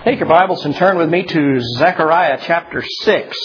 Take your Bibles and turn with me to Zechariah chapter 6.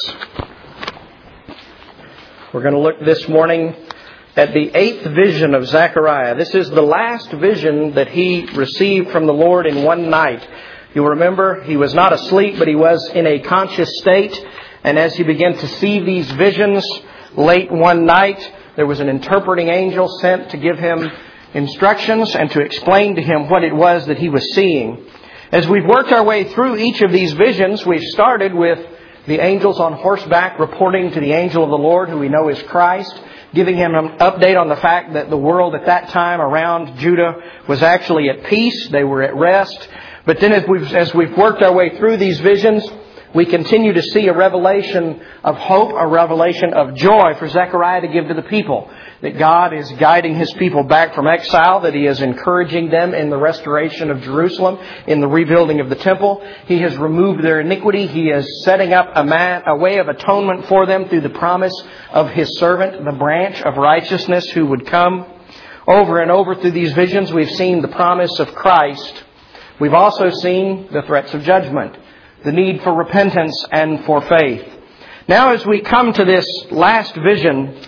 We're going to look this morning at the 8th vision of Zechariah. This is the last vision that he received from the Lord in one night. You'll remember he was not asleep, but he was in a conscious state. And as he began to see these visions late one night, there was an interpreting angel sent to give him instructions and to explain to him what it was that he was seeing. As we've worked our way through each of these visions, we've started with the angels on horseback reporting to the angel of the Lord, who we know is Christ, giving him an update on the fact that the world at that time around Judah was actually at peace. They were at rest. But then as we've worked our way through these visions, we continue to see a revelation of hope, a revelation of joy for Zechariah to give to the people. That God is guiding His people back from exile, that He is encouraging them in the restoration of Jerusalem, in the rebuilding of the temple. He has removed their iniquity. He is setting up a way of atonement for them through the promise of His servant, the branch of righteousness who would come. Over and over through these visions, we've seen the promise of Christ. We've also seen the threats of judgment, the need for repentance and for faith. Now as we come to this last vision,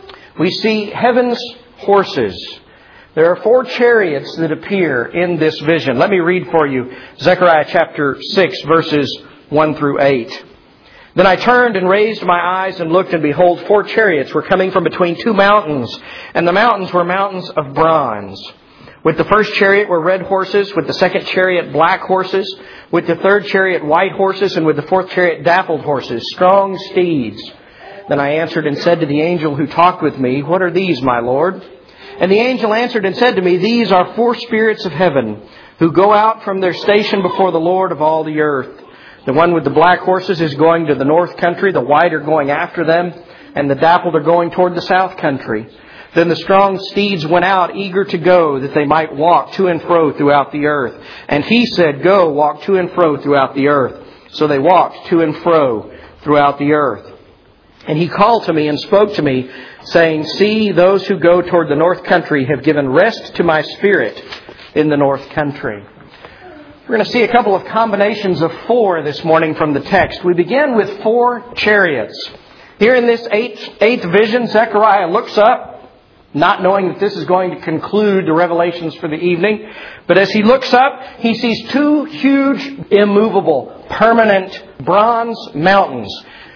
we see heaven's horses. There are 4 chariots that appear in this vision. Let me read for you Zechariah chapter 6, verses 1 through 8. Then I turned and raised my eyes and looked, and behold, 4 chariots were coming from between 2 mountains, and the mountains were mountains of bronze. With the first chariot were red horses, with the second chariot black horses, with the third chariot white horses, and with the fourth chariot dappled horses, strong steeds. Then I answered and said to the angel who talked with me, "What are these, my Lord?" And the angel answered and said to me, "These are 4 spirits of heaven, who go out from their station before the Lord of all the earth. The one with the black horses is going to the north country, the white are going after them, and the dappled are going toward the south country." Then the strong steeds went out, eager to go, that they might walk to and fro throughout the earth. And He said, "Go, walk to and fro throughout the earth." So they walked to and fro throughout the earth. And He called to me and spoke to me, saying, "See, those who go toward the north country have given rest to my spirit in the north country." We're going to see a couple of combinations of 4 this morning from the text. We begin with 4 chariots. Here in this eighth vision, Zechariah looks up, not knowing that this is going to conclude the revelations for the evening. But as he looks up, he sees 2 huge, immovable, permanent bronze mountains.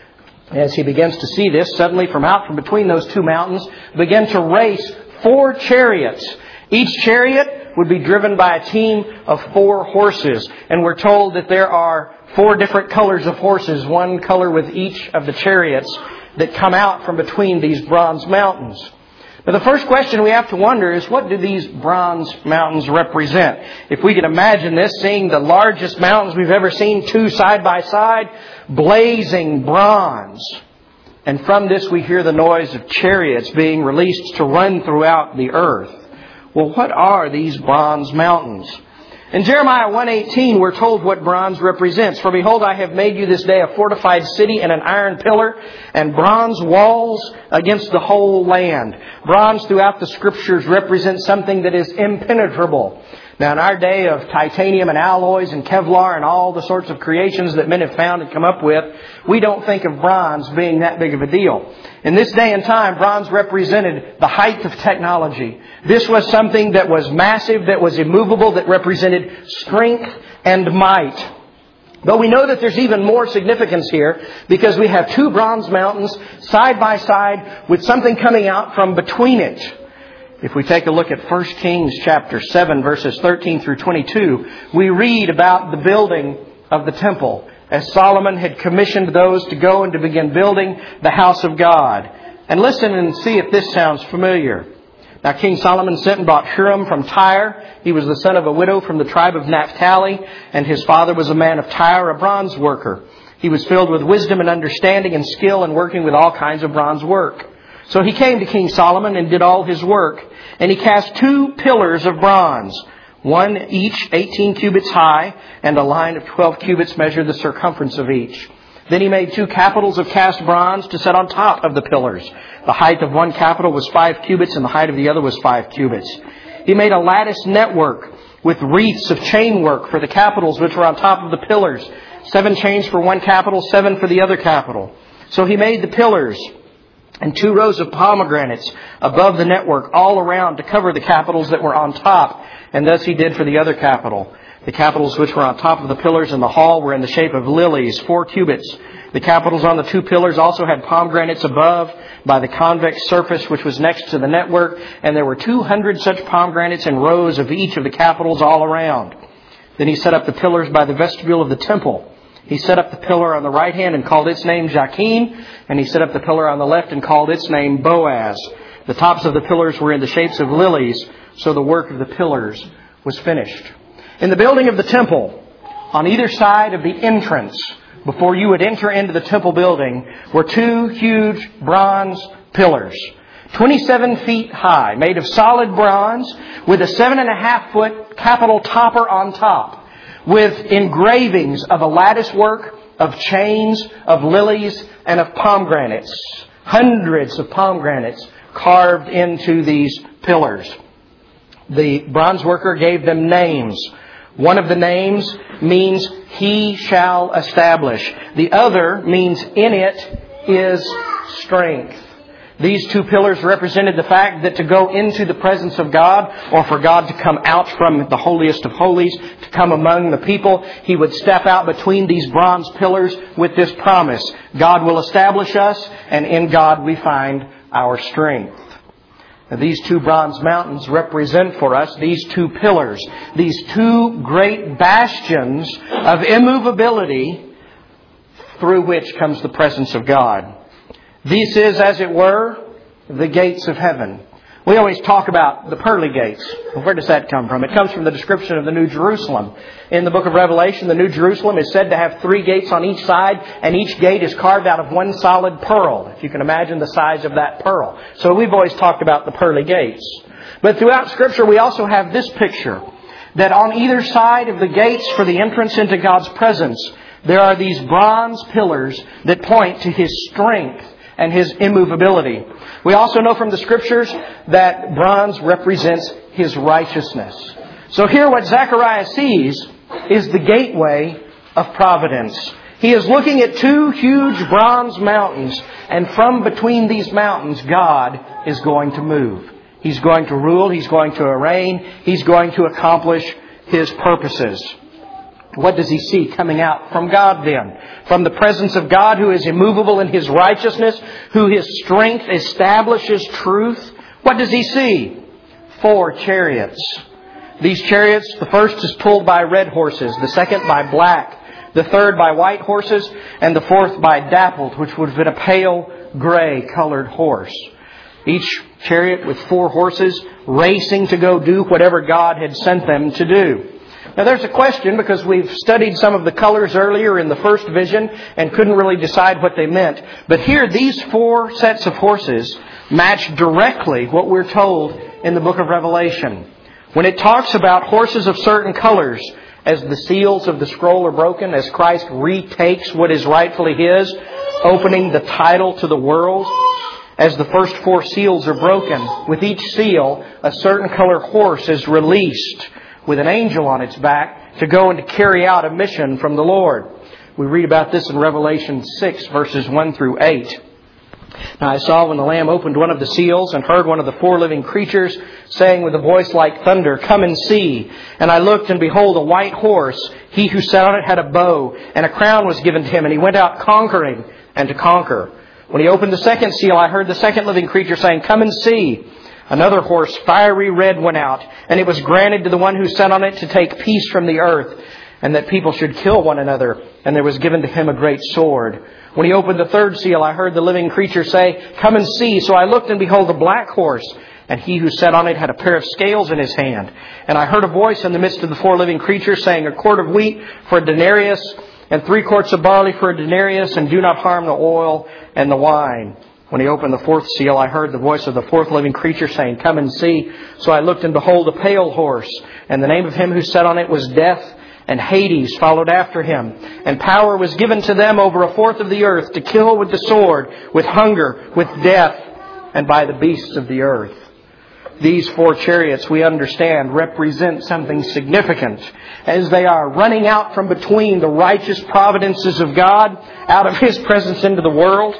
As he begins to see this, suddenly from between those 2 mountains begin to race 4 chariots. Each chariot would be driven by a team of 4 horses. And we're told that there are 4 different colors of horses, one color with each of the chariots that come out from between these bronze mountains. Now, the first question we have to wonder is, what do these bronze mountains represent? If we can imagine this, seeing the largest mountains we've ever seen, 2 side by side, blazing bronze. And from this we hear the noise of chariots being released to run throughout the earth. Well, what are these bronze mountains? In Jeremiah 1:18, we're told what bronze represents. "For behold, I have made you this day a fortified city and an iron pillar, and bronze walls against the whole land." Bronze throughout the Scriptures represents something that is impenetrable. Now, in our day of titanium and alloys and Kevlar and all the sorts of creations that men have found and come up with, we don't think of bronze being that big of a deal. In this day and time, bronze represented the height of technology. This was something that was massive, that was immovable, that represented strength and might. But we know that there's even more significance here, because we have 2 bronze mountains side by side with something coming out from between it. If we take a look at 1 Kings chapter 7, verses 13 through 22, we read about the building of the temple, as Solomon had commissioned those to go and to begin building the house of God. And listen and see if this sounds familiar. Now, King Solomon sent and brought Huram from Tyre. He was the son of a widow from the tribe of Naphtali, and his father was a man of Tyre, a bronze worker. He was filled with wisdom and understanding and skill in working with all kinds of bronze work. So he came to King Solomon and did all his work. And he cast 2 pillars of bronze, one each 18 cubits high, and a line of 12 cubits measured the circumference of each. Then he made 2 capitals of cast bronze to set on top of the pillars. The height of one capital was 5 cubits, and the height of the other was 5 cubits. He made a lattice network with wreaths of chain work for the capitals which were on top of the pillars. 7 chains for one capital, 7 for the other capital. So he made the pillars and 2 rows of pomegranates above the network all around to cover the capitals that were on top. And thus he did for the other capital. The capitals which were on top of the pillars in the hall were in the shape of lilies, 4 cubits. The capitals on the 2 pillars also had pomegranates above by the convex surface which was next to the network. And there were 200 such pomegranates in rows of each of the capitals all around. Then he set up the pillars by the vestibule of the temple. He set up the pillar on the right hand and called its name Jachin. And he set up the pillar on the left and called its name Boaz. The tops of the pillars were in the shapes of lilies. So the work of the pillars was finished. In the building of the temple, on either side of the entrance, before you would enter into the temple building, were 2 huge bronze pillars, 27 feet high, made of solid bronze, with a 7.5-foot capital topper on top, with engravings of a lattice work, of chains, of lilies, and of pomegranates. Hundreds of pomegranates carved into these pillars. The bronze worker gave them names. One of the names means he shall establish. The other means in it is strength. These 2 pillars represented the fact that to go into the presence of God, or for God to come out from the holiest of holies, to come among the people, He would step out between these bronze pillars with this promise: God will establish us, and in God we find our strength. Now, these 2 bronze mountains represent for us these 2 pillars, these 2 great bastions of immovability through which comes the presence of God. This is, as it were, the gates of heaven. We always talk about the pearly gates. Where does that come from? It comes from the description of the New Jerusalem. In the book of Revelation, the New Jerusalem is said to have 3 gates on each side, and each gate is carved out of one solid pearl, if you can imagine the size of that pearl. So we've always talked about the pearly gates. But throughout Scripture, we also have this picture, that on either side of the gates for the entrance into God's presence, there are these bronze pillars that point to His strength and His immovability. We also know from the Scriptures that bronze represents His righteousness. So here what Zechariah sees is the gateway of providence. He is looking at 2 huge bronze mountains, and from between these mountains, God is going to move. He's going to rule, He's going to reign, He's going to accomplish His purposes. What does he see coming out from God then? From the presence of God, who is immovable in His righteousness, who His strength establishes truth. What does he see? 4 chariots. These chariots, the first is pulled by red horses, the second by black, the third by white horses, and the fourth by dappled, which would have been a pale gray colored horse. Each chariot with 4 horses racing to go do whatever God had sent them to do. Now there's a question, because we've studied some of the colors earlier in the first vision and couldn't really decide what they meant. But here, these 4 sets of horses match directly what we're told in the book of Revelation. When it talks about horses of certain colors, as the seals of the scroll are broken, as Christ retakes what is rightfully His, opening the title to the world, as the first 4 seals are broken, with each seal, a certain color horse is released with an angel on its back to go and to carry out a mission from the Lord. We read about this in Revelation 6, verses 1 through 8. Now I saw when the Lamb opened one of the seals and heard one of the 4 living creatures saying with a voice like thunder, "Come and see." And I looked, and behold, a white horse. He who sat on it had a bow, and a crown was given to him, and he went out conquering and to conquer. When he opened the second seal, I heard the second living creature saying, "Come and see." Another horse, fiery red, went out, and it was granted to the one who sat on it to take peace from the earth, and that people should kill one another. And there was given to him a great sword. When he opened the third seal, I heard the living creature say, "Come and see." So I looked, and behold, a black horse, and he who sat on it had a pair of scales in his hand. And I heard a voice in the midst of the 4 living creatures saying, "A quart of wheat for a denarius, and 3 quarts of barley for a denarius, and do not harm the oil and the wine." When he opened the 4th seal, I heard the voice of the 4th living creature saying, "Come and see." So I looked, and behold, a pale horse, and the name of him who sat on it was Death, and Hades followed after him. And power was given to them over 1/4 of the earth to kill with the sword, with hunger, with death, and by the beasts of the earth. These 4 chariots, we understand, represent something significant as they are running out from between the righteous providences of God out of His presence into the world.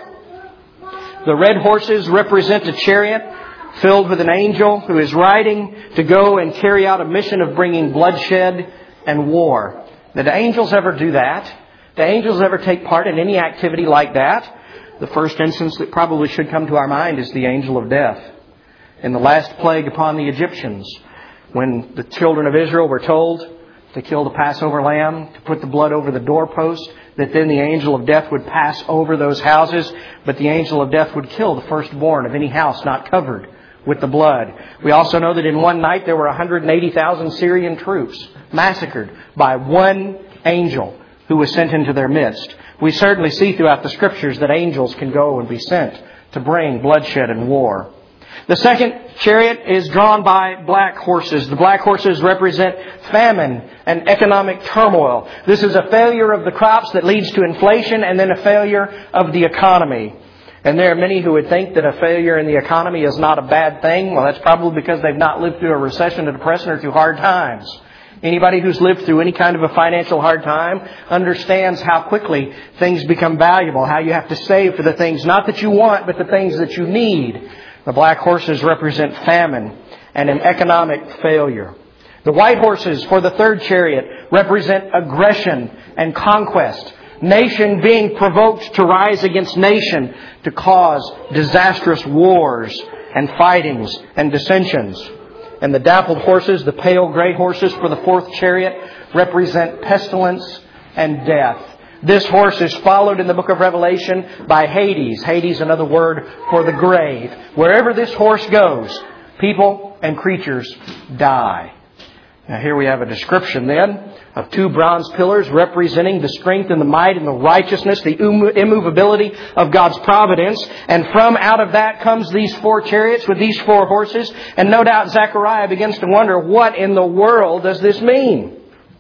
The red horses represent a chariot filled with an angel who is riding to go and carry out a mission of bringing bloodshed and war. Now, do angels ever do that? Do angels ever take part in any activity like that? The first instance that probably should come to our mind is the angel of death. In the last plague upon the Egyptians, when the children of Israel were told to kill the Passover lamb, to put the blood over the doorpost, that then the angel of death would pass over those houses, but the angel of death would kill the firstborn of any house not covered with the blood. We also know that in one night there were 180,000 Syrian troops massacred by one angel who was sent into their midst. We certainly see throughout the Scriptures that angels can go and be sent to bring bloodshed and war. The second chariot is drawn by black horses. The black horses represent famine and economic turmoil. This is a failure of the crops that leads to inflation and then a failure of the economy. And there are many who would think that a failure in the economy is not a bad thing. Well, that's probably because they've not lived through a recession, a depression, or through hard times. Anybody who's lived through any kind of a financial hard time understands how quickly things become valuable, how you have to save for the things not that you want, but the things that you need. The black horses represent famine and an economic failure. The white horses for the third chariot represent aggression and conquest. Nation being provoked to rise against nation to cause disastrous wars and fightings and dissensions. And the dappled horses, the pale gray horses for the fourth chariot, represent pestilence and death. This horse is followed in the book of Revelation by Hades. Hades, another word for the grave. Wherever this horse goes, people and creatures die. Now here we have a description then of 2 bronze pillars representing the strength and the might and the righteousness, the immovability of God's providence. And from out of that comes these 4 chariots with these 4 horses. And no doubt Zechariah begins to wonder, what in the world does this mean?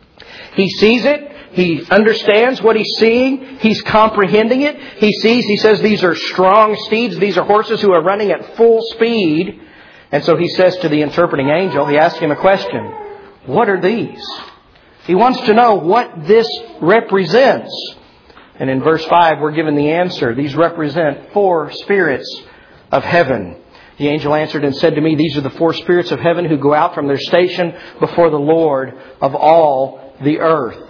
He sees it. He understands what he's seeing. He's comprehending it. He says these are strong steeds. These are horses who are running at full speed. And so he says to the interpreting angel, he asks him a question. What are these? He wants to know what this represents. And in verse 5, we're given the answer. These represent 4 spirits of heaven. The angel answered and said to me, these are the 4 spirits of heaven who go out from their station before the Lord of all the earth.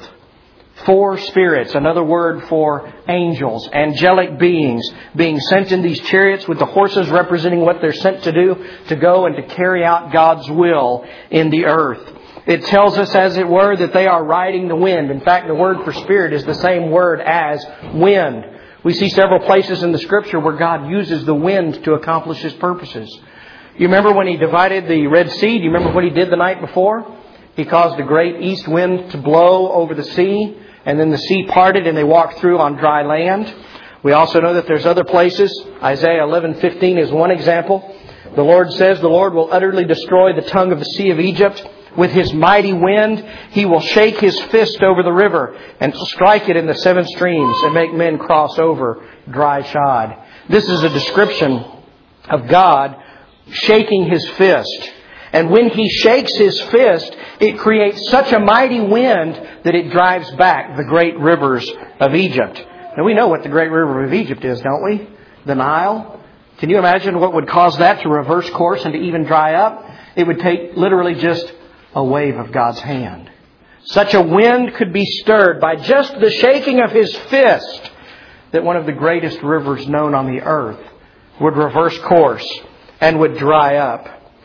4 spirits, another word for angels, angelic beings, being sent in these chariots with the horses representing what they're sent to do, to go and to carry out God's will in the earth. It tells us, as it were, that they are riding the wind. In fact, the word for spirit is the same word as wind. We see several places in the Scripture where God uses the wind to accomplish His purposes. You remember when He divided the Red Sea? Do you remember what He did the night before? He caused a great east wind to blow over the sea. And then the sea parted and they walked through on dry land. We also know that there's other places. Isaiah 11:15 is one example. The Lord says, the Lord will utterly destroy the tongue of the sea of Egypt. With His mighty wind, He will shake His fist over the river and strike it in the 7 streams and make men cross over dry shod. This is a description of God shaking His fist. And when He shakes His fist, it creates such a mighty wind that it drives back the great rivers of Egypt. Now we know what the great river of Egypt is, don't we? The Nile. Can you imagine what would cause that to reverse course and to even dry up? It would take literally just a wave of God's hand. Such a wind could be stirred by just the shaking of His fist that one of the greatest rivers known on the earth would reverse course and would dry up.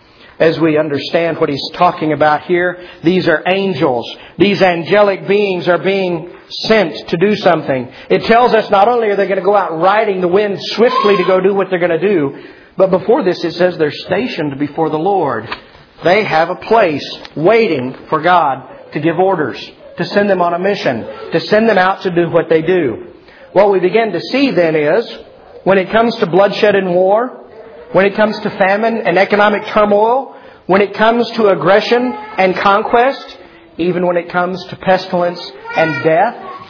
As we understand what he's talking about here, these are angels. These angelic beings are being sent to do something. It tells us not only are they going to go out riding the wind swiftly to go do what they're going to do, but before this it says they're stationed before the Lord. They have a place waiting for God to give orders, to send them on a mission, to send them out to do what they do. What we begin to see then is, when it comes to bloodshed and war, when it comes to famine and economic turmoil, when it comes to aggression and conquest, even when it comes to pestilence and death,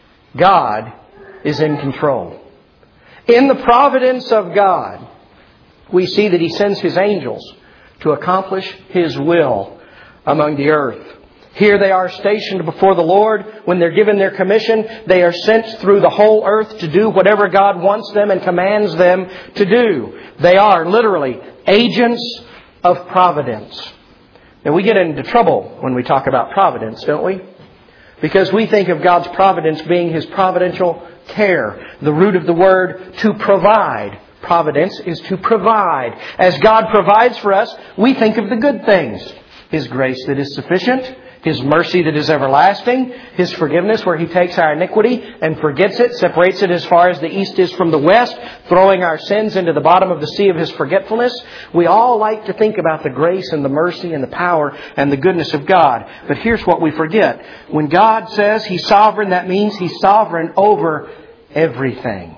God is in control. In the providence of God, we see that He sends His angels to accomplish His will among the earth. Here they are stationed before the Lord. When they're given their commission, they are sent through the whole earth to do whatever God wants them and commands them to do. They are literally agents of providence. Now we get into trouble when we talk about providence, don't we? Because we think of God's providence being His providential care. The root of the word to provide. Providence is to provide. As God provides for us, we think of the good things. His grace that is sufficient. His mercy that is everlasting. His forgiveness where He takes our iniquity and forgets it, separates it as far as the east is from the west, throwing our sins into the bottom of the sea of His forgetfulness. We all like to think about the grace and the mercy and the power and the goodness of God. But here's what we forget. When God says He's sovereign, that means He's sovereign over everything.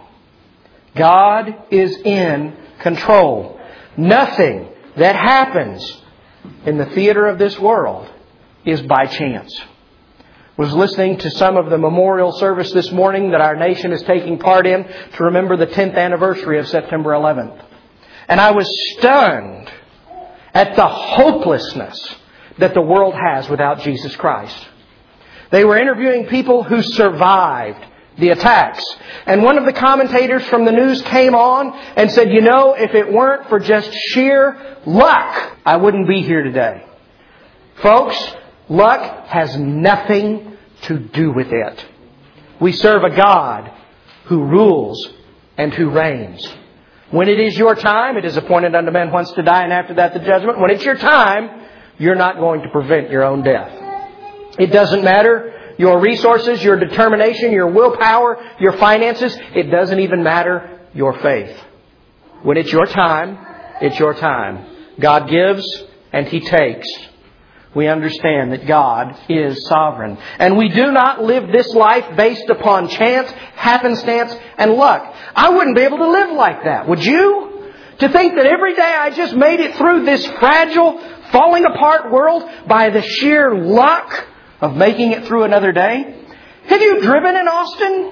God is in control. Nothing that happens in the theater of this world is by chance. I was listening to some of the memorial service this morning that our nation is taking part in to remember the 10th anniversary of September 11th. And I was stunned at the hopelessness that the world has without Jesus Christ. They were interviewing people who survived the attacks. And one of the commentators from the news came on and said, you know, if it weren't for just sheer luck, I wouldn't be here today. Folks, luck has nothing to do with it. We serve a God who rules and who reigns. When it is your time, it is appointed unto men once to die, and after that the judgment. When it's your time, you're not going to prevent your own death. It doesn't matter your resources, your determination, your willpower, your finances. It doesn't even matter your faith. When it's your time, it's your time. God gives and He takes. We understand that God is sovereign. And we do not live this life based upon chance, happenstance, and luck. I wouldn't be able to live like that, would you? To think that every day I just made it through this fragile, falling apart world by the sheer luck of making it through another day. Have you driven in Austin?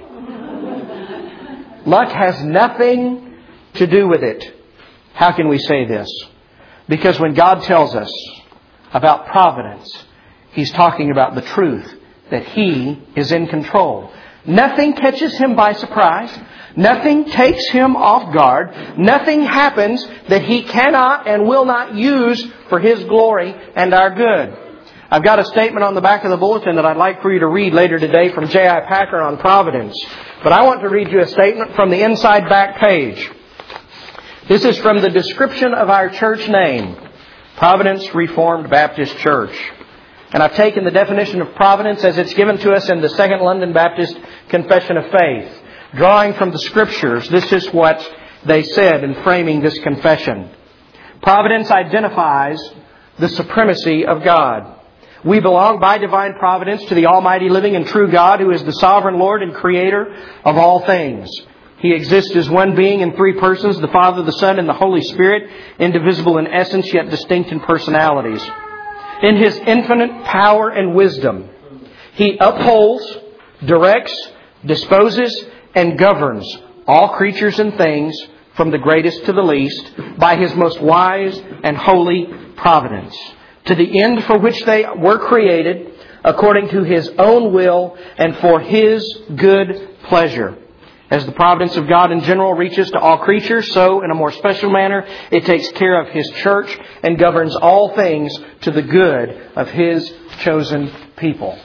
Luck has nothing to do with it. How can we say this? Because when God tells us about providence, He's talking about the truth that He is in control. Nothing catches Him by surprise. Nothing takes Him off guard. Nothing happens that He cannot and will not use for His glory and our good. I've got a statement on the back of the bulletin that I'd like for you to read later today from J.I. Packer on providence. But I want to read you a statement from the inside back page. This is from the description of our church name, Providence Reformed Baptist Church. And I've taken the definition of providence as it's given to us in the Second London Baptist Confession of Faith. Drawing from the Scriptures, this is what they said in framing this confession. Providence identifies the supremacy of God. We belong by divine providence to the Almighty, living and true God, who is the sovereign Lord and Creator of all things. He exists as one being in three persons, the Father, the Son, and the Holy Spirit, indivisible in essence, yet distinct in personalities. In His infinite power and wisdom, He upholds, directs, disposes, and governs all creatures and things, from the greatest to the least, by His most wise and holy providence, to the end for which they were created, according to His own will and for His good pleasure. As the providence of God in general reaches to all creatures, so in a more special manner it takes care of His church and governs all things to the good of His chosen people.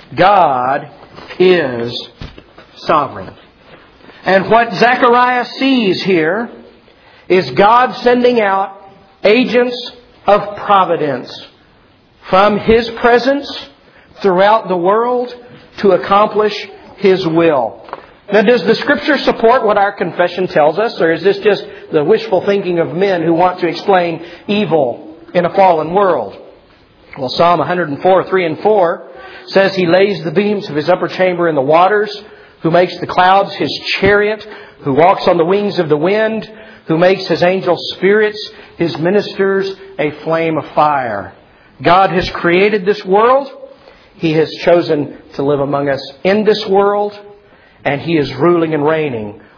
God is sovereign. And what Zechariah sees here is God sending out agents of providence from His presence throughout the world to accomplish His will. Now, does the Scripture support what our confession tells us, or is this just the wishful thinking of men who want to explain evil in a fallen world? Well, Psalm 104, 3 and 4 says He lays the beams of His upper chamber in the waters, who makes the clouds His chariot, who walks on the wings of the wind, who makes His angels spirits, His ministers a flame of fire. God has created this world. He has chosen to live among us in this world. And He is ruling and reigning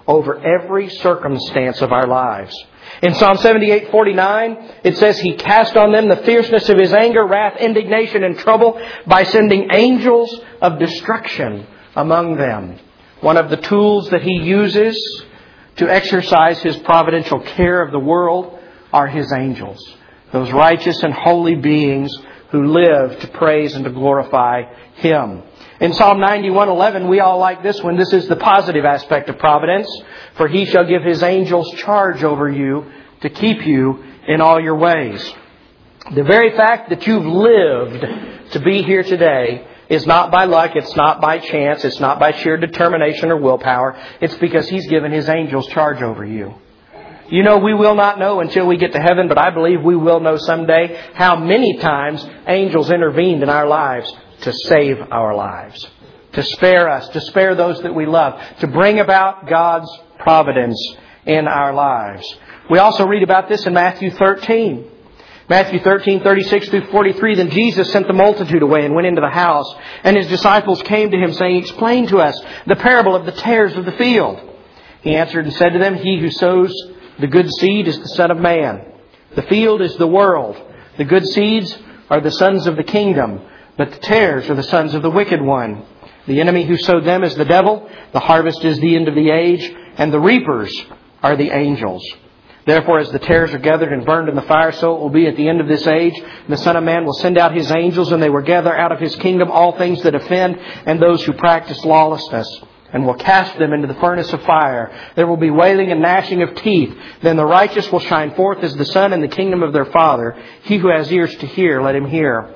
over every circumstance of our lives. In Psalm 78:49, it says, He cast on them the fierceness of His anger, wrath, indignation, and trouble by sending angels of destruction among them. One of the tools that He uses to exercise His providential care of the world are His angels. Those righteous and holy beings who live to praise and to glorify Him. In Psalm 91:11, we all like this one. This is the positive aspect of providence. For He shall give His angels charge over you to keep you in all your ways. The very fact that you've lived to be here today is not by luck, it's not by chance, it's not by sheer determination or willpower. It's because He's given His angels charge over you. You know, we will not know until we get to heaven, but I believe we will know someday how many times angels intervened in our lives to save our lives, to spare us, to spare those that we love, to bring about God's providence in our lives. We also read about this in Matthew 13. Matthew 13:36 through 43, Then Jesus sent the multitude away and went into the house, and His disciples came to Him, saying, Explain to us the parable of the tares of the field. He answered and said to them, He who sows the good seed is the Son of Man. The field is the world. The good seeds are the sons of the kingdom, but the tares are the sons of the wicked one. The enemy who sowed them is the devil. The harvest is the end of the age, and the reapers are the angels. Therefore, as the tares are gathered and burned in the fire, so it will be at the end of this age. And the Son of Man will send out His angels, and they will gather out of His kingdom all things that offend and those who practice lawlessness, and will cast them into the furnace of fire. There will be wailing and gnashing of teeth. Then the righteous will shine forth as the sun in the kingdom of their Father. He who has ears to hear, let him hear.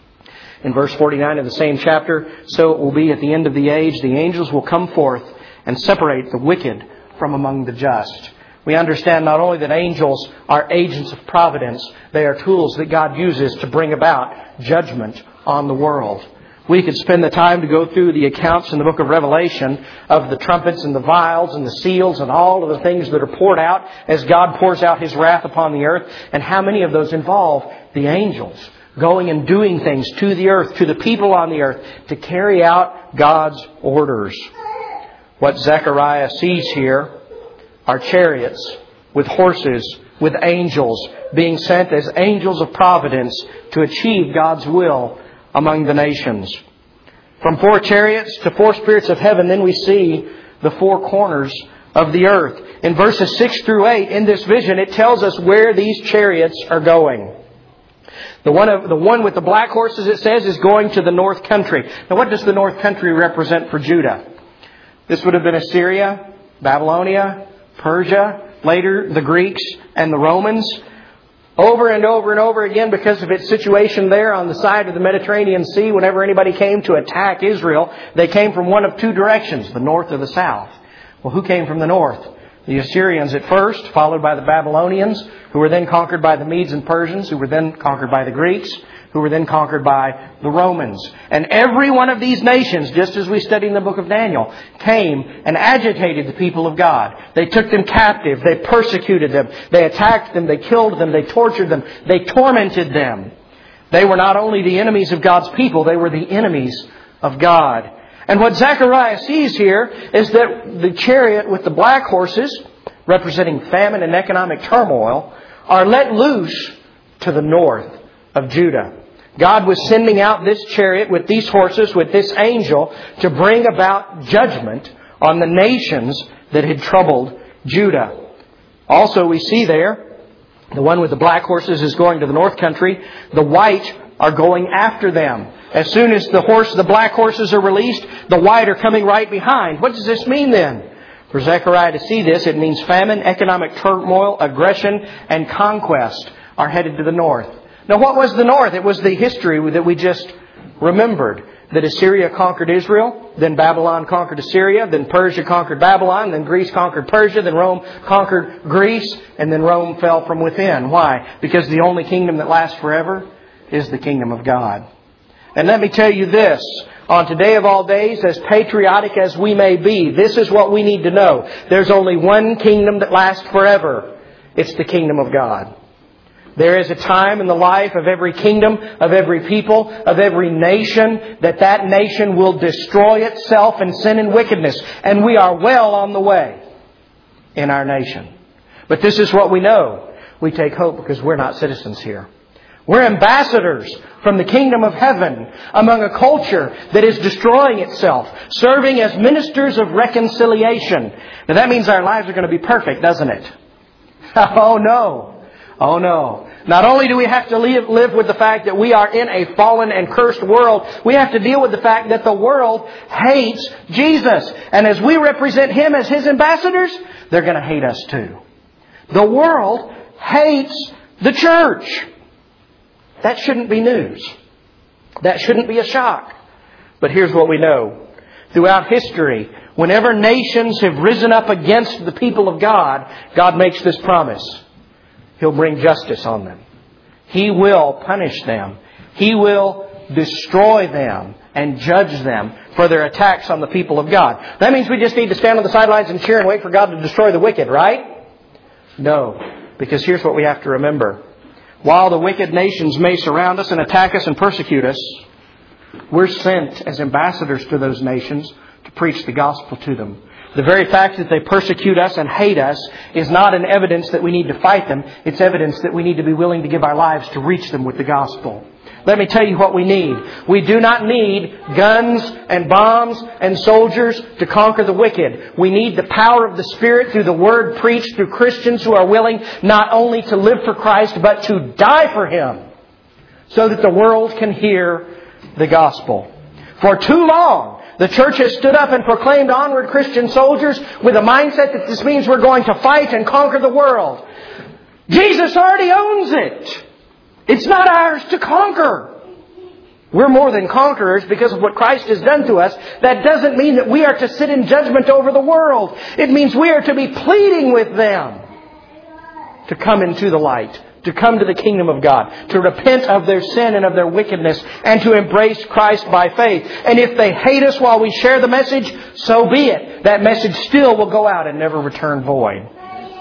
In verse 49 of the same chapter, so it will be at the end of the age, the angels will come forth and separate the wicked from among the just. We understand not only that angels are agents of providence, they are tools that God uses to bring about judgment on the world. We could spend the time to go through the accounts in the book of Revelation of the trumpets and the vials and the seals and all of the things that are poured out as God pours out His wrath upon the earth, and how many of those involve the angels going and doing things to the earth, to the people on the earth, to carry out God's orders. What Zechariah sees here are chariots with horses, with angels being sent as angels of providence to achieve God's will among the nations. From 4 chariots to 4 spirits of heaven, then we see the 4 corners of the earth. In verses 6 through 8, in this vision, it tells us where these chariots are going. The one with the black horses, it says, is going to the north country. Now, what does the north country represent for Judah? This would have been Assyria, Babylonia, Persia, later the Greeks and the Romans. Over and over and over again, because of its situation there on the side of the Mediterranean Sea, whenever anybody came to attack Israel, they came from one of 2 directions, the north or the south. Well, who came from the north? The Assyrians at first, followed by the Babylonians, who were then conquered by the Medes and Persians, who were then conquered by the Greeks, who were then conquered by the Romans. And every one of these nations, just as we studied in the book of Daniel, came and agitated the people of God. They took them captive. They persecuted them. They attacked them. They killed them. They tortured them. They tormented them. They were not only the enemies of God's people, they were the enemies of God. And what Zechariah sees here is that the chariot with the black horses, representing famine and economic turmoil, are let loose to the north of Judah. God was sending out this chariot with these horses, with this angel, to bring about judgment on the nations that had troubled Judah. Also, we see there, the one with the black horses is going to the north country. The white are going after them. As soon as the black horses are released, the white are coming right behind. What does this mean then? For Zechariah to see this, it means famine, economic turmoil, aggression, and conquest are headed to the north. Now, what was the north? It was the history that we just remembered. That Assyria conquered Israel, then Babylon conquered Assyria, then Persia conquered Babylon, then Greece conquered Persia, then Rome conquered Greece, and then Rome fell from within. Why? Because the only kingdom that lasts forever is the kingdom of God. And let me tell you this, on today of all days, as patriotic as we may be, this is what we need to know. There's only one kingdom that lasts forever. It's the kingdom of God. There is a time in the life of every kingdom, of every people, of every nation, that nation will destroy itself in sin and wickedness. And we are well on the way. in our nation. But this is what we know. We take hope because we're not citizens here. We're ambassadors from the kingdom of heaven among a culture that is destroying itself, serving as ministers of reconciliation. Now that means our lives are going to be perfect, doesn't it? Oh no. Oh no. Not only do we have to live with the fact that we are in a fallen and cursed world, we have to deal with the fact that the world hates Jesus. And as we represent Him as His ambassadors, they're going to hate us too. The world hates the church. That shouldn't be news. That shouldn't be a shock. But here's what we know. Throughout history, whenever nations have risen up against the people of God, God makes this promise. He'll bring justice on them. He will punish them. He will destroy them and judge them for their attacks on the people of God. That means we just need to stand on the sidelines and cheer and wait for God to destroy the wicked, right? No. Because here's what we have to remember. While the wicked nations may surround us and attack us and persecute us, we're sent as ambassadors to those nations to preach the gospel to them. The very fact that they persecute us and hate us is not an evidence that we need to fight them. It's evidence that we need to be willing to give our lives to reach them with the gospel. Let me tell you what we need. We do not need guns and bombs and soldiers to conquer the wicked. We need the power of the Spirit through the Word preached through Christians who are willing not only to live for Christ, but to die for Him, so that the world can hear the gospel. For too long, the church has stood up and proclaimed onward Christian soldiers with a mindset that this means we're going to fight and conquer the world. Jesus already owns it. It's not ours to conquer. We're more than conquerors because of what Christ has done to us. That doesn't mean that we are to sit in judgment over the world. It means we are to be pleading with them to come into the light, to come to the kingdom of God, to repent of their sin and of their wickedness, and to embrace Christ by faith. And if they hate us while we share the message, so be it. That message still will go out and never return void.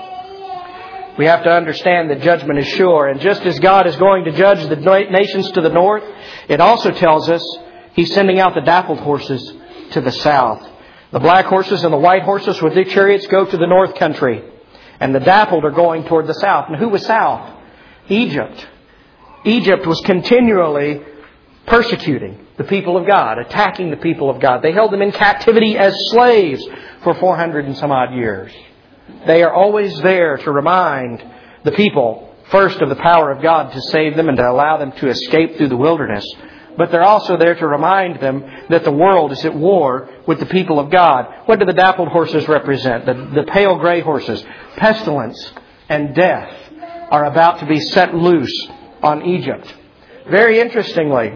We have to understand that judgment is sure. And just as God is going to judge the nations to the north, it also tells us He's sending out the dappled horses to the south. The black horses and the white horses with their chariots go to the north country. And the dappled are going toward the south. And who was south? Egypt. Egypt was continually persecuting the people of God, attacking the people of God. They held them in captivity as slaves for 400 and some odd years. They are always there to remind the people, first, of the power of God to save them and to allow them to escape through the wilderness. But they're also there to remind them that the world is at war with the people of God. What do the dappled horses represent? The pale gray horses. Pestilence and death are about to be set loose on Egypt. Very interestingly,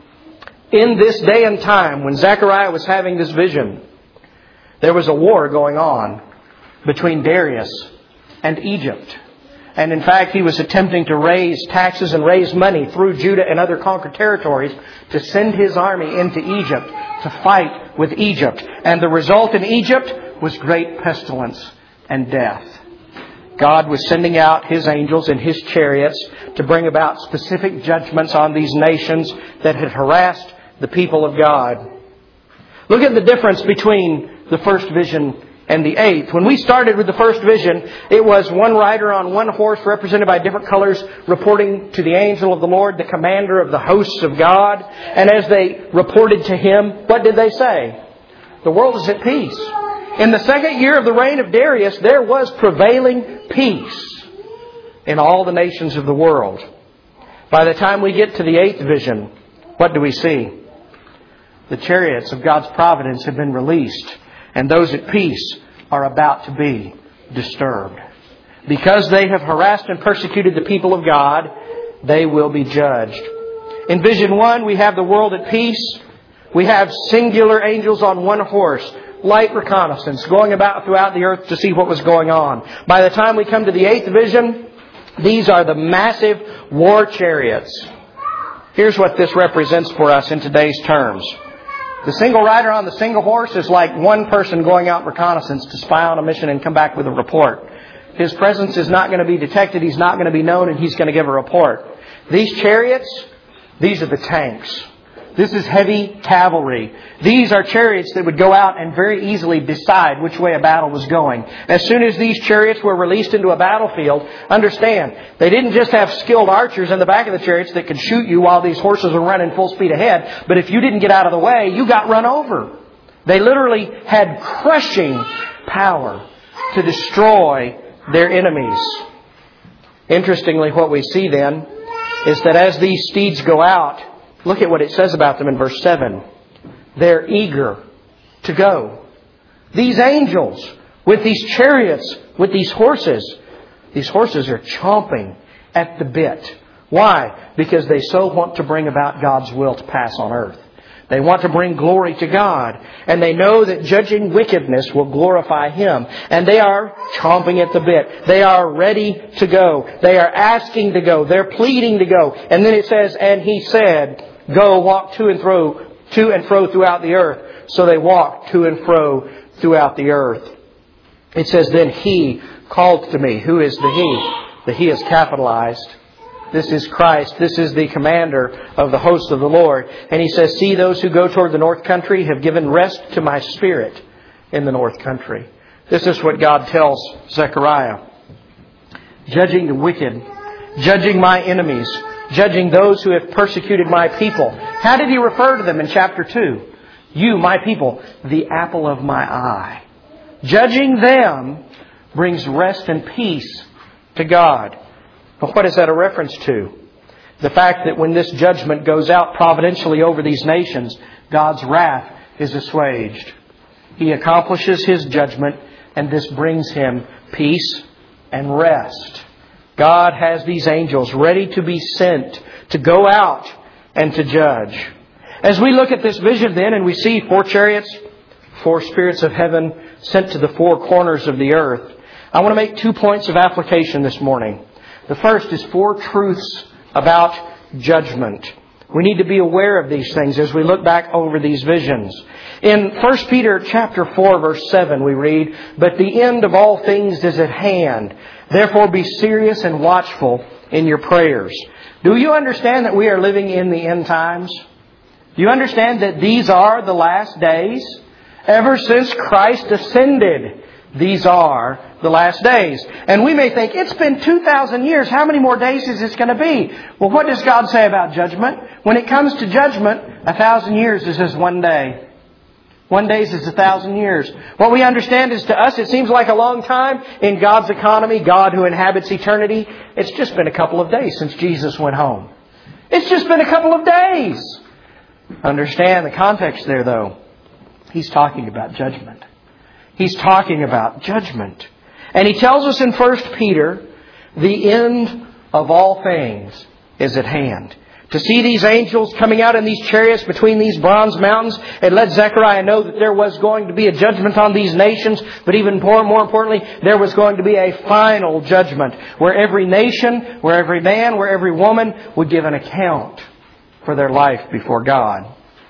in this day and time when Zechariah was having this vision, there was a war going on between Darius and Egypt. And in fact, he was attempting to raise taxes and raise money through Judah and other conquered territories to send his army into Egypt to fight with Egypt. And the result in Egypt was great pestilence and death. God was sending out His angels in His chariots to bring about specific judgments on these nations that had harassed the people of God. Look at the difference between the first vision and the eighth. When we started with the first vision, it was one rider on one horse represented by different colors reporting to the angel of the Lord, the commander of the hosts of God. And as they reported to him, what did they say? The world is at peace. In the second year of the reign of Darius, there was prevailing peace in all the nations of the world. By the time we get to the eighth vision, what do we see? The chariots of God's providence have been released. And those at peace are about to be disturbed. Because they have harassed and persecuted the people of God, they will be judged. In vision 1, we have the world at peace. We have singular angels on one horse, light reconnaissance, going about throughout the earth to see what was going on. By the time we come to the eighth vision, these are the massive war chariots. Here's what this represents for us in today's terms. The single rider on the single horse is like one person going out reconnaissance to spy on a mission and come back with a report. His presence is not going to be detected, he's not going to be known, and he's going to give a report. These chariots, these are the tanks. This is heavy cavalry. These are chariots that would go out and very easily decide which way a battle was going. As soon as these chariots were released into a battlefield, understand, they didn't just have skilled archers in the back of the chariots that could shoot you while these horses were running full speed ahead. But if you didn't get out of the way, you got run over. They literally had crushing power to destroy their enemies. Interestingly, what we see then is that as these steeds go out, look at what it says about them in verse 7. They're eager to go. These angels with these chariots, with these horses are chomping at the bit. Why? Because they so want to bring about God's will to pass on earth. They want to bring glory to God. And they know that judging wickedness will glorify Him. And they are chomping at the bit. They are ready to go. They are asking to go. They're pleading to go. And then it says, and He said, go walk to and fro throughout the earth. So they walked to and fro throughout the earth. It says, then He called to me. Who is the He? The He is capitalized. This is Christ. This is the commander of the hosts of the Lord. And He says, see, those who go toward the north country have given rest to my spirit in the north country. This is what God tells Zechariah. Judging the wicked, judging my enemies, judging those who have persecuted my people. How did He refer to them in chapter 2? You, my people, the apple of my eye. Judging them brings rest and peace to God. But what is that a reference to? The fact that when this judgment goes out providentially over these nations, God's wrath is assuaged. He accomplishes His judgment, and this brings Him peace and rest. God has these angels ready to be sent to go out and to judge. As we look at this vision then, and we see 4 chariots, 4 spirits of heaven sent to the 4 corners of the earth, I want to make 2 points of application this morning. The first is 4 truths about judgment. We need to be aware of these things as we look back over these visions. In 1 Peter chapter 4, verse 7, we read, but the end of all things is at hand. Therefore be serious and watchful in your prayers. Do you understand that we are living in the end times? Do you understand that these are the last days? Ever since Christ ascended, these are the last days. And we may think, it's been 2,000 years. How many more days is this going to be? Well, what does God say about judgment? When it comes to judgment, 1,000 years is as 1 day. 1 day is 1,000 years. What we understand is to us, it seems like a long time. In God's economy, God who inhabits eternity, it's just been a couple of days since Jesus went home. It's just been a couple of days. Understand the context there, though. He's talking about judgment. He's talking about judgment. And he tells us in 1 Peter, the end of all things is at hand. To see these angels coming out in these chariots between these bronze mountains, it let Zechariah know that there was going to be a judgment on these nations. But even more importantly, there was going to be a final judgment where every nation, where every man, where every woman would give an account for their life before God.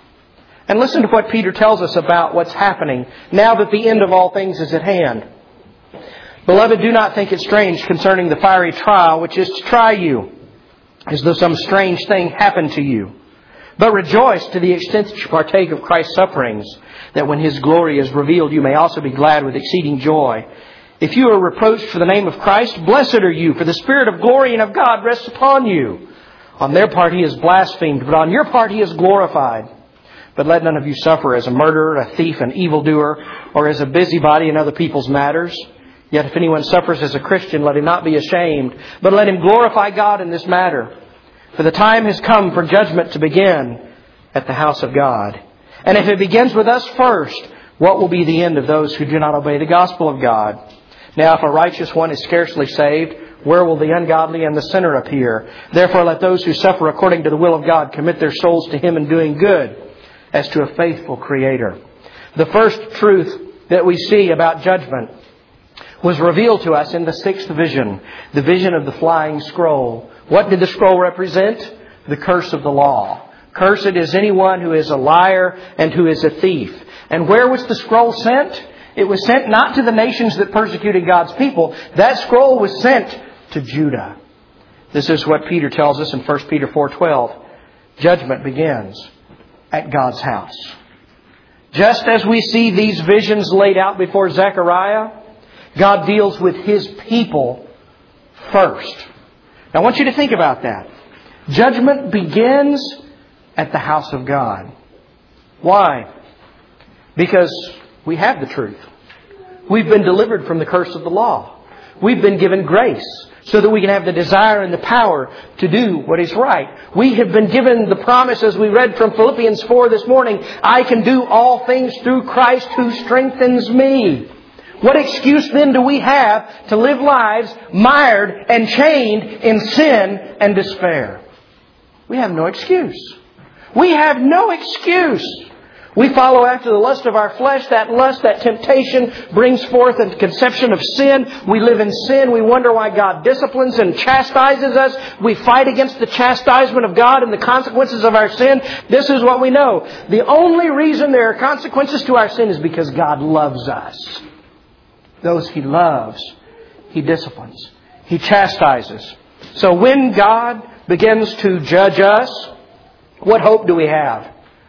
And listen to what Peter tells us about what's happening now that the end of all things is at hand. Beloved, do not think it strange concerning the fiery trial which is to try you, as though some strange thing happened to you. But rejoice to the extent that you partake of Christ's sufferings, that when His glory is revealed, you may also be glad with exceeding joy. If you are reproached for the name of Christ, blessed are you, for the Spirit of glory and of God rests upon you. On their part He is blasphemed, but on your part He is glorified. But let none of you suffer as a murderer, a thief, an evildoer, or as a busybody in other people's matters. Yet if anyone suffers as a Christian, let him not be ashamed, but let him glorify God in this matter. For the time has come for judgment to begin at the house of God. And if it begins with us first, what will be the end of those who do not obey the gospel of God? Now if a righteous one is scarcely saved, where will the ungodly and the sinner appear? Therefore let those who suffer according to the will of God commit their souls to Him in doing good, as to a faithful Creator. The first truth that we see about judgment was revealed to us in the 6th vision, the vision of the flying scroll. What did the scroll represent? The curse of the law. Cursed is anyone who is a liar and who is a thief. And where was the scroll sent? It was sent not to the nations that persecuted God's people. That scroll was sent to Judah. This is what Peter tells us in 1 Peter 4:12. Judgment begins at God's house. Just as we see these visions laid out before Zechariah, God deals with His people first. Now I want you to think about that. Judgment begins at the house of God. Why? Because we have the truth. We've been delivered from the curse of the law. We've been given grace so that we can have the desire and the power to do what is right. We have been given the promise, as we read from Philippians 4 this morning, I can do all things through Christ who strengthens me. What excuse then do we have to live lives mired and chained in sin and despair? We have no excuse. We have no excuse. We follow after the lust of our flesh. That lust, that temptation brings forth a conception of sin. We live in sin. We wonder why God disciplines and chastises us. We fight against the chastisement of God and the consequences of our sin. This is what we know. The only reason there are consequences to our sin is because God loves us. Those He loves, He disciplines. He chastises. So when God begins to judge us, what hope do we have?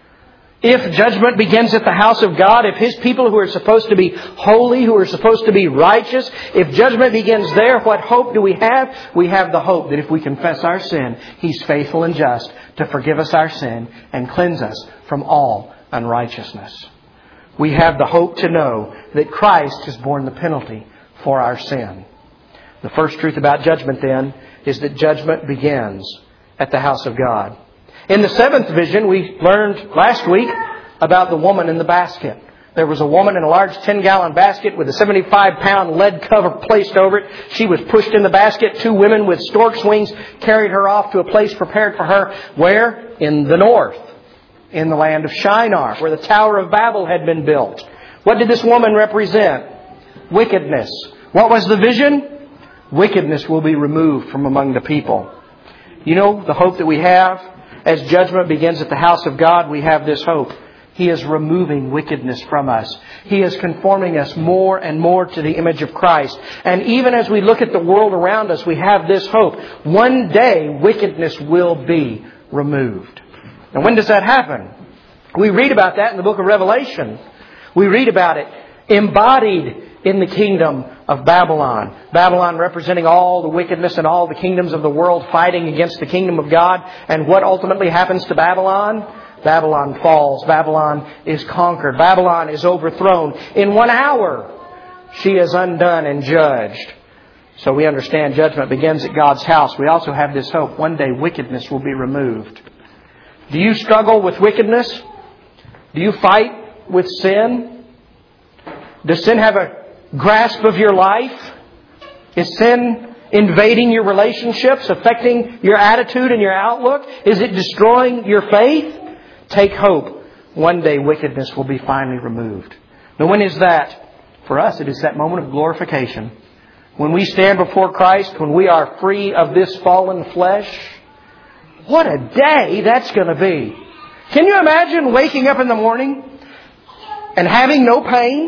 If judgment begins at the house of God, if His people who are supposed to be holy, who are supposed to be righteous, if judgment begins there, what hope do we have? We have the hope that if we confess our sin, He's faithful and just to forgive us our sin and cleanse us from all unrighteousness. We have the hope to know that Christ has borne the penalty for our sin. The first truth about judgment then is that judgment begins at the house of God. In the seventh vision, we learned last week about the woman in the basket. There was a woman in a large 10-gallon basket with a 75-pound lead cover placed over it. She was pushed in the basket. Two women with stork's wings carried her off to a place prepared for her. Where? In the north. In the land of Shinar, where the Tower of Babel had been built. What did this woman represent? Wickedness. What was the vision? Wickedness will be removed from among the people. You know the hope that we have? As judgment begins at the house of God, we have this hope. He is removing wickedness from us. He is conforming us more and more to the image of Christ. And even as we look at the world around us, we have this hope. One day, wickedness will be removed. And when does that happen? We read about that in the book of Revelation. We read about it embodied in the kingdom of Babylon. Babylon representing all the wickedness and all the kingdoms of the world fighting against the kingdom of God. And what ultimately happens to Babylon? Babylon falls. Babylon is conquered. Babylon is overthrown. In 1 hour, she is undone and judged. So we understand judgment begins at God's house. We also have this hope. One day wickedness will be removed. Do you struggle with wickedness? Do you fight with sin? Does sin have a grasp of your life? Is sin invading your relationships, affecting your attitude and your outlook? Is it destroying your faith? Take hope. One day wickedness will be finally removed. Now when is that? For us, it is that moment of glorification. When we stand before Christ, when we are free of this fallen flesh. What a day that's going to be. Can you imagine waking up in the morning and having no pain?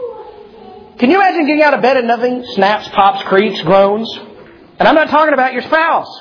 Can you imagine getting out of bed and nothing snaps, pops, creaks, groans? And I'm not talking about your spouse.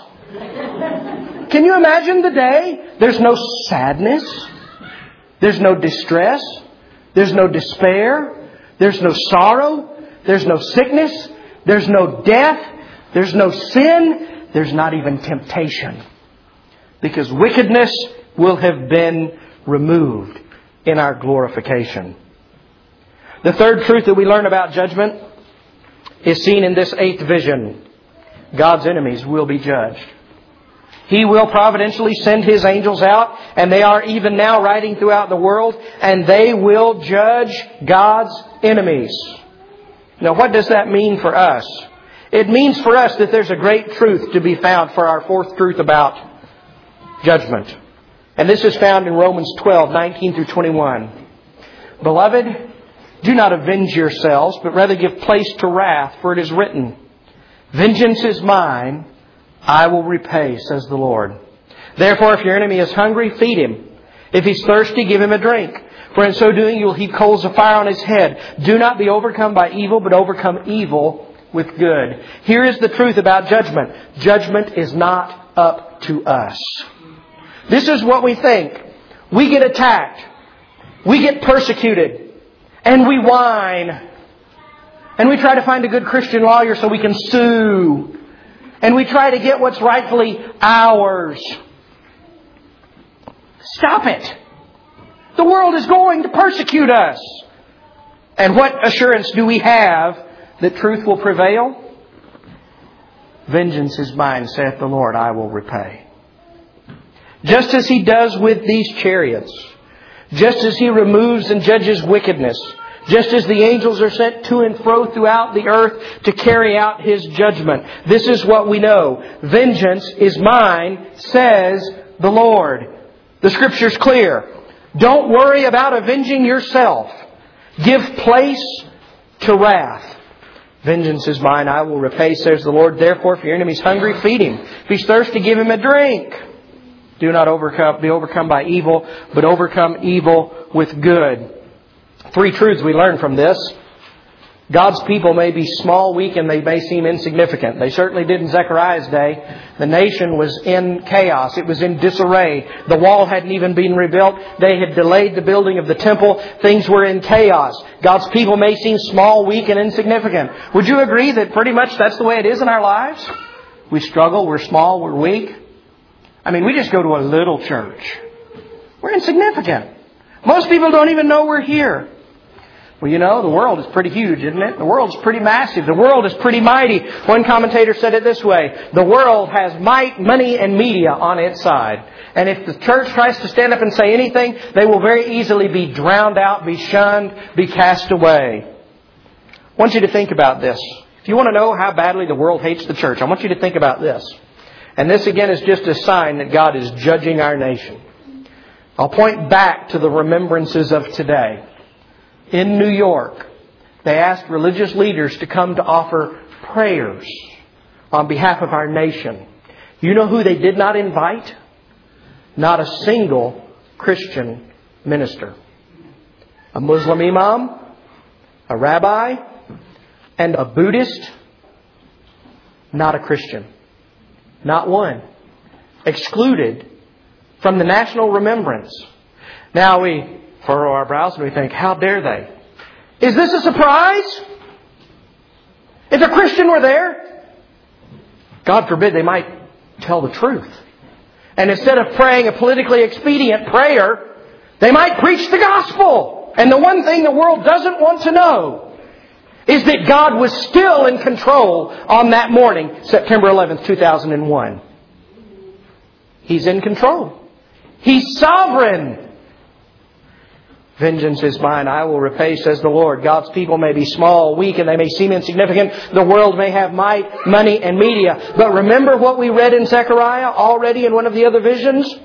Can you imagine the day? There's no sadness. There's no distress. There's no despair. There's no sorrow. There's no sickness. There's no death. There's no sin. There's not even temptation. Because wickedness will have been removed in our glorification. The third truth that we learn about judgment is seen in this eighth vision. God's enemies will be judged. He will providentially send His angels out, and they are even now riding throughout the world, and they will judge God's enemies. Now, what does that mean for us? It means for us that there's a great truth to be found for our fourth truth about judgment. And this is found in Romans 12, 19 through 21. Beloved, do not avenge yourselves, but rather give place to wrath, for it is written, vengeance is mine, I will repay, says the Lord. Therefore, if your enemy is hungry, feed him. If he's thirsty, give him a drink. For in so doing, you will heap coals of fire on his head. Do not be overcome by evil, but overcome evil with good. Here is the truth about judgment. Judgment is not up to us. This is what we think. we get attacked, we get persecuted, and we whine. And we try to find a good Christian lawyer so we can sue. And we try to get what's rightfully ours. Stop it. The world is going to persecute us. And what assurance do we have that truth will prevail? Vengeance is mine, saith the Lord, I will repay. Just as He does with these chariots. Just as He removes and judges wickedness. Just as the angels are sent to and fro throughout the earth to carry out His judgment. This is what we know. Vengeance is mine, says the Lord. The Scripture's clear. Don't worry about avenging yourself. Give place to wrath. Vengeance is mine, I will repay, says the Lord. Therefore, if your enemy's hungry, feed him. If he's thirsty, give him a drink. Do not be overcome by evil, but overcome evil with good. 3 truths we learn from this. God's people may be small, weak, and they may seem insignificant. They certainly did in Zechariah's day. The nation was in chaos. It was in disarray. The wall hadn't even been rebuilt. They had delayed the building of the temple. Things were in chaos. God's people may seem small, weak, and insignificant. Would you agree that pretty much that's the way it is in our lives? We struggle, we're small, we're weak. I mean, we just go to a little church. We're insignificant. Most people don't even know we're here. Well, you know, the world is pretty huge, isn't it? The world is pretty massive. The world is pretty mighty. One commentator said it this way. The world has might, money, and media on its side. And if the church tries to stand up and say anything, they will very easily be drowned out, be shunned, be cast away. I want you to think about this. If you want to know how badly the world hates the church, I want you to think about this. And this again is just a sign that God is judging our nation. I'll point back to the remembrances of today. In New York, they asked religious leaders to come to offer prayers on behalf of our nation. You know who they did not invite? Not a single Christian minister. A Muslim imam, a rabbi, and a Buddhist. Not a Christian. Not one. Excluded from the national remembrance. Now we furrow our brows and we think, how dare they? Is this a surprise? If a Christian were there, God forbid they might tell the truth. And instead of praying a politically expedient prayer, they might preach the gospel. And the one thing the world doesn't want to know is that God was still in control on that morning, September 11th, 2001. He's in control. He's sovereign. Vengeance is mine, I will repay, says the Lord. God's people may be small, weak, and they may seem insignificant. The world may have might, money, and media. But remember what we read in Zechariah already in one of the other visions?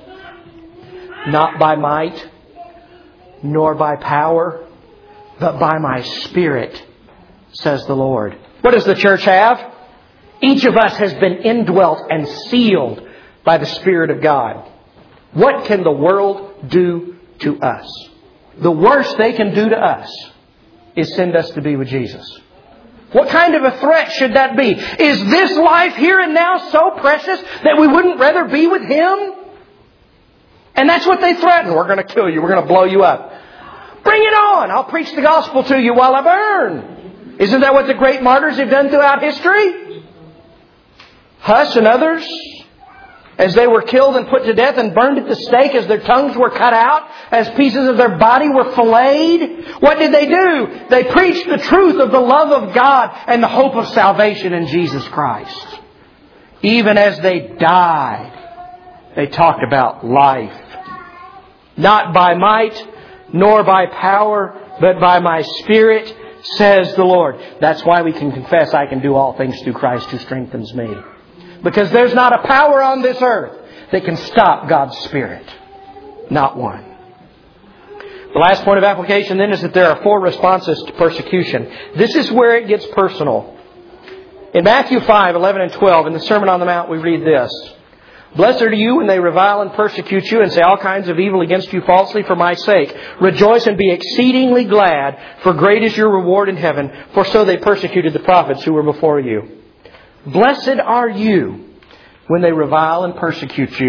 Not by might, nor by power, but by my Spirit, says the Lord. What does the church have? Each of us has been indwelt and sealed by the Spirit of God. What can the world do to us? The worst they can do to us is send us to be with Jesus. What kind of a threat should that be? Is this life here and now so precious that we wouldn't rather be with Him? And that's what they threaten. We're going to kill you. We're going to blow you up. Bring it on. I'll preach the gospel to you while I burn. Isn't that what the great martyrs have done throughout history? Huss and others, as they were killed and put to death and burned at the stake, as their tongues were cut out, as pieces of their body were filleted. What did they do? They preached the truth of the love of God and the hope of salvation in Jesus Christ. Even as they died, they talked about life. Not by might, nor by power, but by my Spirit, says the Lord. That's why we can confess, I can do all things through Christ who strengthens me. Because there's not a power on this earth that can stop God's Spirit. Not one. The last point of application then is that there are 4 responses to persecution. This is where it gets personal. In Matthew 5, 11 and 12, in the Sermon on the Mount, we read this. Blessed are you when they revile and persecute you and say all kinds of evil against you falsely for my sake. Rejoice and be exceedingly glad, for great is your reward in heaven, for so they persecuted the prophets who were before you. Blessed are you when they revile and persecute you,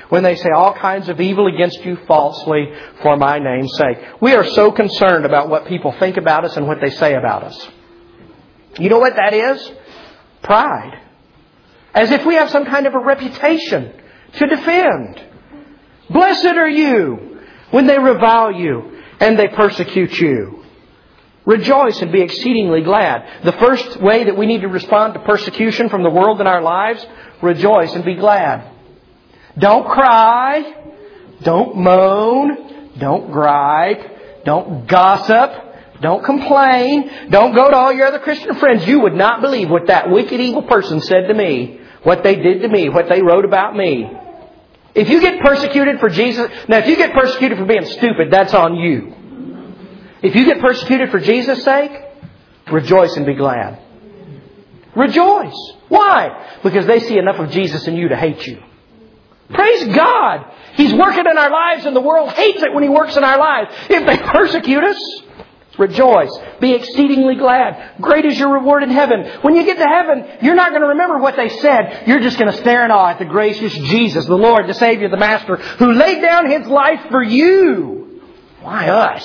when they say all kinds of evil against you falsely for my name's sake. We are so concerned about what people think about us and what they say about us. You know what that is? Pride. As if we have some kind of a reputation to defend. Blessed are you when they revile you and they persecute you. Rejoice and be exceedingly glad. The first way that we need to respond to persecution from the world in our lives, rejoice and be glad. Don't cry. Don't moan. Don't gripe. Don't gossip. Don't complain. Don't go to all your other Christian friends. You would not believe what that wicked, evil person said to me, what they did to me, what they wrote about me. If you get persecuted for Jesus... Now, if you get persecuted for being stupid, that's on you. If you get persecuted for Jesus' sake, rejoice and be glad. Rejoice. Why? Because they see enough of Jesus in you to hate you. Praise God! He's working in our lives and the world hates it when He works in our lives. If they persecute us, rejoice. Be exceedingly glad. Great is your reward in heaven. When you get to heaven, you're not going to remember what they said. You're just going to stare in awe at the gracious Jesus, the Lord, the Savior, the Master, who laid down His life for you. Why us?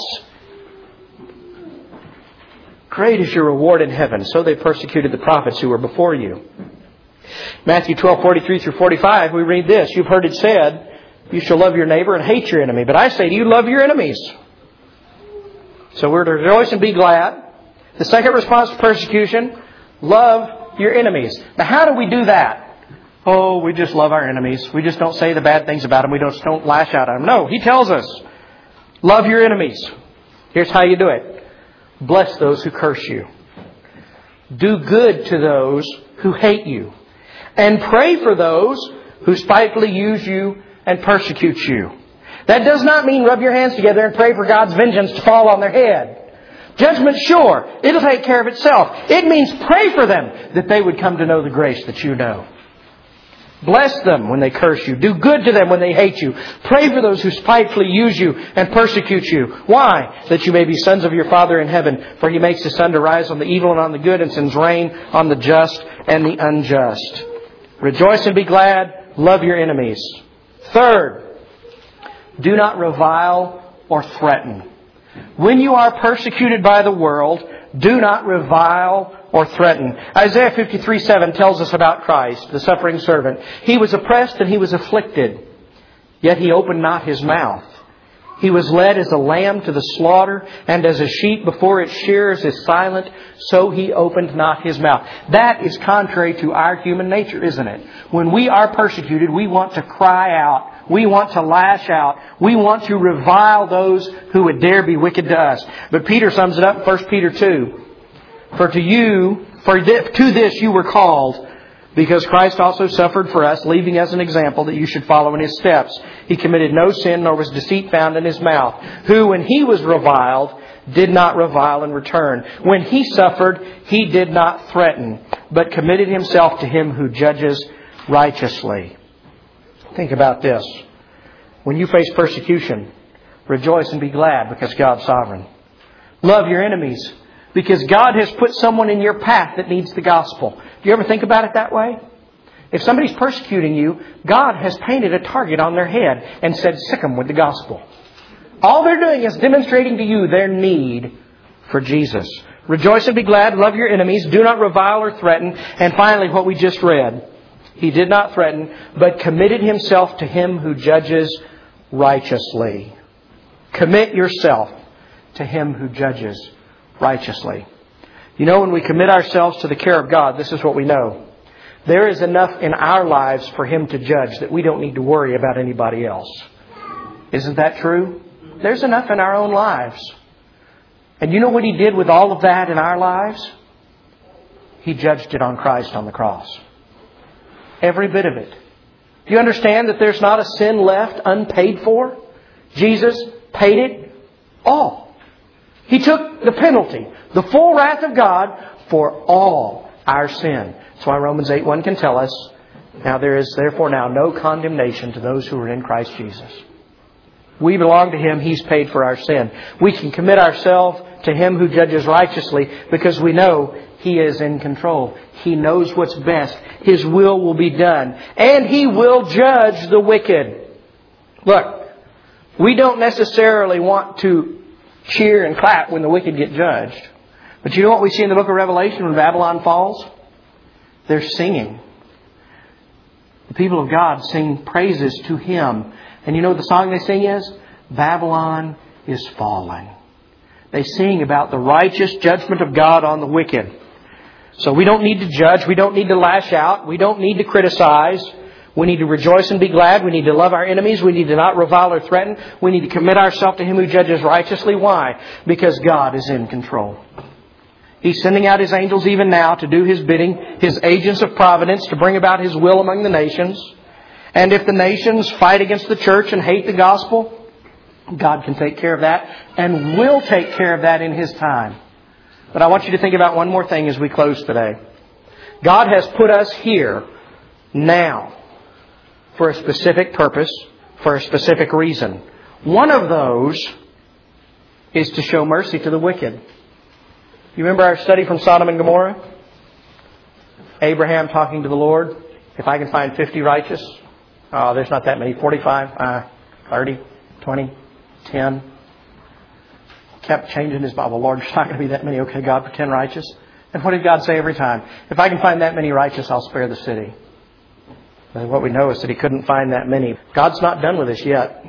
Great is your reward in heaven. So they persecuted the prophets who were before you. Matthew 12:43-45, we read this. You've heard it said, you shall love your neighbor and hate your enemy. But I say to you, love your enemies. So we're to rejoice and be glad. The second response to persecution, love your enemies. Now how do we do that? Oh, we just love our enemies. We just don't say the bad things about them. We don't lash out at them. No, He tells us, love your enemies. Here's how you do it. Bless those who curse you. Do good to those who hate you. And pray for those who spitefully use you and persecute you. That does not mean rub your hands together and pray for God's vengeance to fall on their head. Judgment sure. It'll take care of itself. It means pray for them that they would come to know the grace that you know. Bless them when they curse you. Do good to them when they hate you. Pray for those who spitefully use you and persecute you. Why? That you may be sons of your Father in heaven. For He makes His sun to rise on the evil and on the good and sends rain on the just and the unjust. Rejoice and be glad. Love your enemies. Third, do not revile or threaten. When you are persecuted by the world, do not revile or threaten. Isaiah 53:7 tells us about Christ, the suffering servant. He was oppressed and He was afflicted, yet He opened not His mouth. He was led as a lamb to the slaughter, and as a sheep before its shearers is silent, so He opened not His mouth. That is contrary to our human nature, isn't it? When we are persecuted, we want to cry out. We want to lash out. We want to revile those who would dare be wicked to us. But Peter sums it up in 1 Peter 2. For to this you were called, because Christ also suffered for us, leaving us an example that you should follow in His steps. He committed no sin, nor was deceit found in His mouth. Who, when He was reviled, did not revile in return. When He suffered, He did not threaten, but committed Himself to Him who judges righteously. Think about this. When you face persecution, rejoice and be glad because God's sovereign. Love your enemies because God has put someone in your path that needs the gospel. Do you ever think about it that way? If somebody's persecuting you, God has painted a target on their head and said, sick them with the gospel. All they're doing is demonstrating to you their need for Jesus. Rejoice and be glad. Love your enemies. Do not revile or threaten. And finally, what we just read. He did not threaten, but committed Himself to Him who judges righteously. Commit yourself to Him who judges righteously. You know, when we commit ourselves to the care of God, this is what we know. There is enough in our lives for Him to judge that we don't need to worry about anybody else. Isn't that true? There's enough in our own lives. And you know what He did with all of that in our lives? He judged it on Christ on the cross. Every bit of it. Do you understand that there's not a sin left unpaid for? Jesus paid it all. He took the penalty, the full wrath of God for all our sin. That's why Romans 8:1 can tell us, now there is therefore now no condemnation to those who are in Christ Jesus. We belong to Him. He's paid for our sin. We can commit ourselves to Him who judges righteously because we know He is in control. He knows what's best. His will be done. And He will judge the wicked. Look, we don't necessarily want to cheer and clap when the wicked get judged. But you know what we see in the book of Revelation when Babylon falls? They're singing. The people of God sing praises to Him. And you know what the song they sing is? Babylon is fallen. They sing about the righteous judgment of God on the wicked. So we don't need to judge. We don't need to lash out. We don't need to criticize. We need to rejoice and be glad. We need to love our enemies. We need to not revile or threaten. We need to commit ourselves to Him who judges righteously. Why? Because God is in control. He's sending out His angels even now to do His bidding, His agents of providence to bring about His will among the nations. And if the nations fight against the church and hate the gospel, God can take care of that and will take care of that in His time. But I want you to think about one more thing as we close today. God has put us here now for a specific purpose, for a specific reason. One of those is to show mercy to the wicked. You remember our study from Sodom and Gomorrah? Abraham talking to the Lord. If I can find 50 righteous. Oh, there's not that many. 45, 30, 20, 10. Kept changing his Bible. Lord, there's not going to be that many. Okay, God, for 10 righteous. And what did God say every time? If I can find that many righteous, I'll spare the city. And what we know is that He couldn't find that many. God's not done with us yet.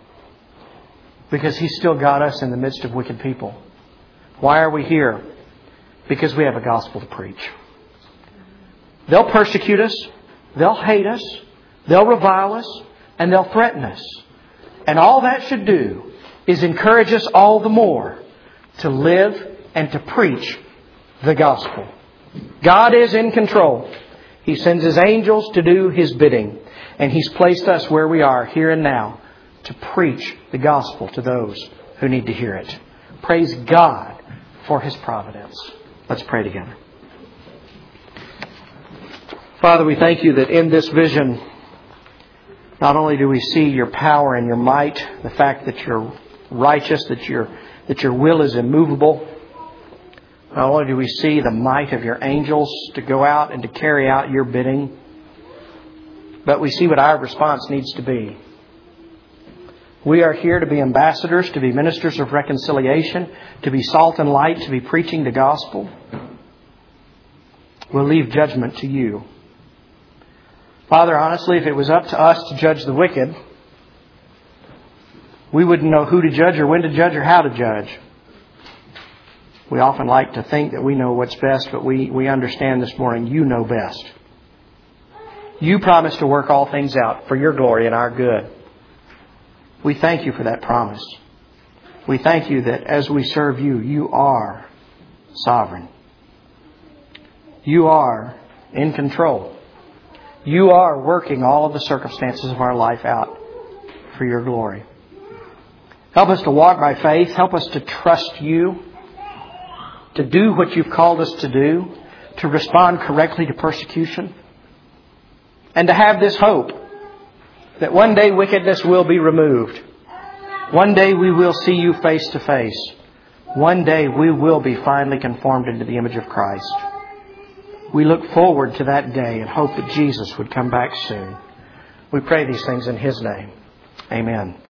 Because He's still got us in the midst of wicked people. Why are we here? Because we have a gospel to preach. They'll persecute us. They'll hate us. They'll revile us. And they'll threaten us. And all that should do is encourage us all the more to live and to preach the gospel. God is in control. He sends His angels to do His bidding. And He's placed us where we are, here and now, to preach the gospel to those who need to hear it. Praise God for His providence. Let's pray together. Father, we thank You that in this vision, not only do we see Your power and Your might, the fact that You're righteous, that Your will is immovable. Not only do we see the might of Your angels to go out and to carry out Your bidding, but we see what our response needs to be. We are here to be ambassadors, to be ministers of reconciliation, to be salt and light, to be preaching the gospel. We'll leave judgment to You. Father, honestly, if it was up to us to judge the wicked, we wouldn't know who to judge or when to judge or how to judge. We often like to think that we know what's best, but we understand this morning You know best. You promise to work all things out for Your glory and our good. We thank You for that promise. We thank You that as we serve You, You are sovereign. You are in control. You are working all of the circumstances of our life out for Your glory. Help us to walk by faith. Help us to trust You, to do what You've called us to do, to respond correctly to persecution, and to have this hope that one day wickedness will be removed. One day we will see You face to face. One day we will be finally conformed into the image of Christ. We look forward to that day and hope that Jesus would come back soon. We pray these things in His name. Amen.